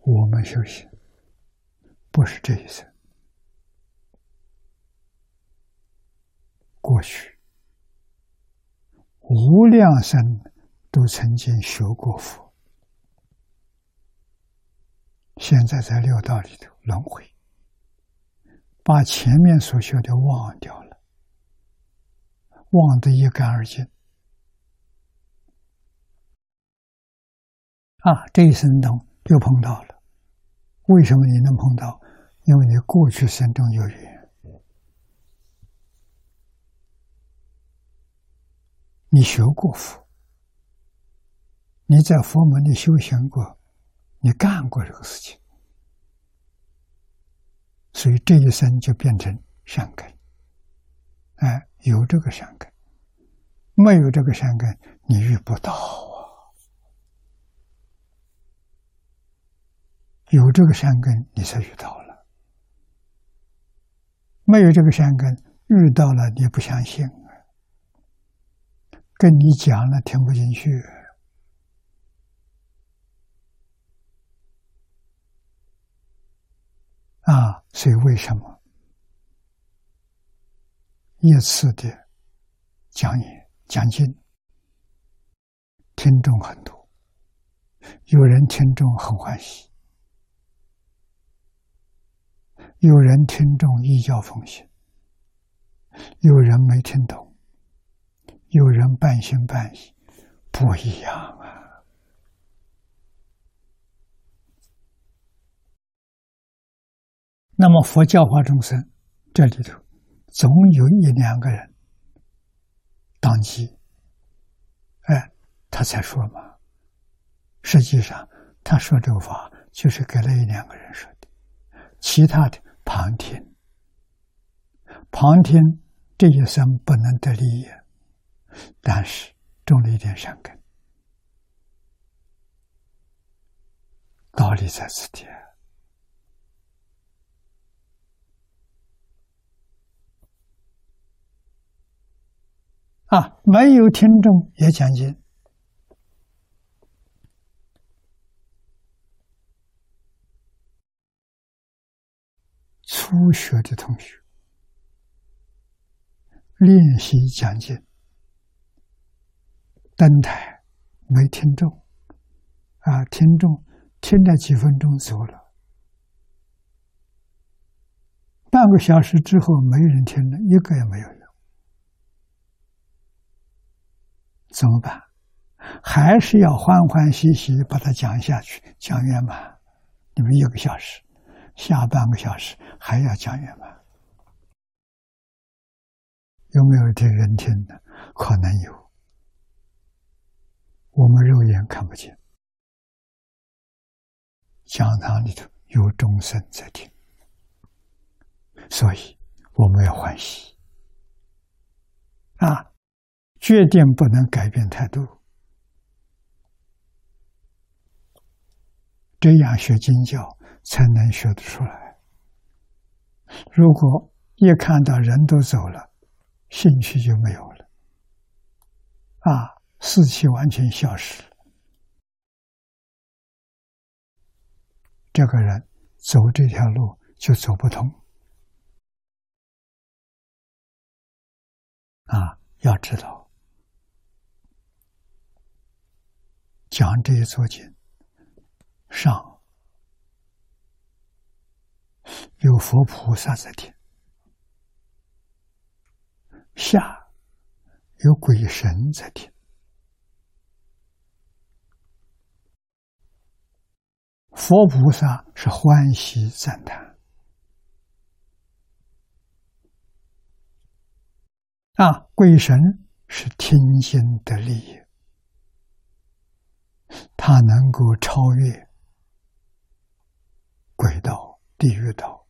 我们修行不是这一生，过去无量生都曾经学过佛，现在在六道里头轮回，把前面所学的忘掉了，忘得一干二净。这一生中又碰到了。为什么你能碰到？因为你过去生中有缘，你学过佛，你在佛门里修行过，你干过这个事情，所以这一生就变成善根。有这个善根，没有这个善根，你遇不到啊。有这个善根，你才遇到了；没有这个善根，遇到了你不相信，跟你讲了听不进去。所以为什么一次的讲演讲经，听众很多，有人听众很欢喜，有人听众依教奉行，有人没听懂，有人半信半疑，不一样啊。那么佛教化众生，这里头总有一两个人当机，他才说嘛。实际上他说这个法就是给了一两个人说的，其他的旁听，旁听这一生不能得利益，但是种了一点善根，道理在此地。没有听众也讲经，初学的同学练习讲经，登台没听众，听众听了几分钟走了，半个小时之后没人听了，一个也没有了，怎么办？还是要欢欢喜喜把它讲下去，讲圆满。你们1个小时，下半个小时还要讲圆满。有没有这人听呢？可能有，我们肉眼看不见。讲堂里头有众生在听，所以我们要欢喜。决定不能改变态度，这样学经教才能学得出来。如果一看到人都走了，兴趣就没有了，士气完全消失了，这个人走这条路就走不通。要知道，讲这一座经，上有佛菩萨在听，下有鬼神在听。佛菩萨是欢喜赞叹，鬼神是听经得利益，他能够超越鬼道、地狱道，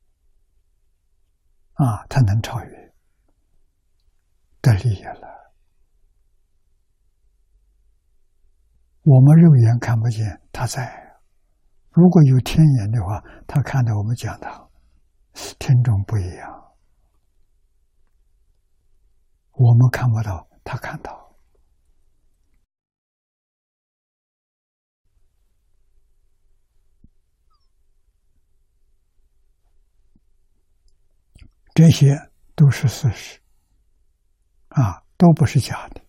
他能超越，得利益了。我们肉眼看不见，他在。如果有天眼的话，他看到我们讲堂，听众不一样。我们看不到，他看到。 这些都是事实，都不是假的。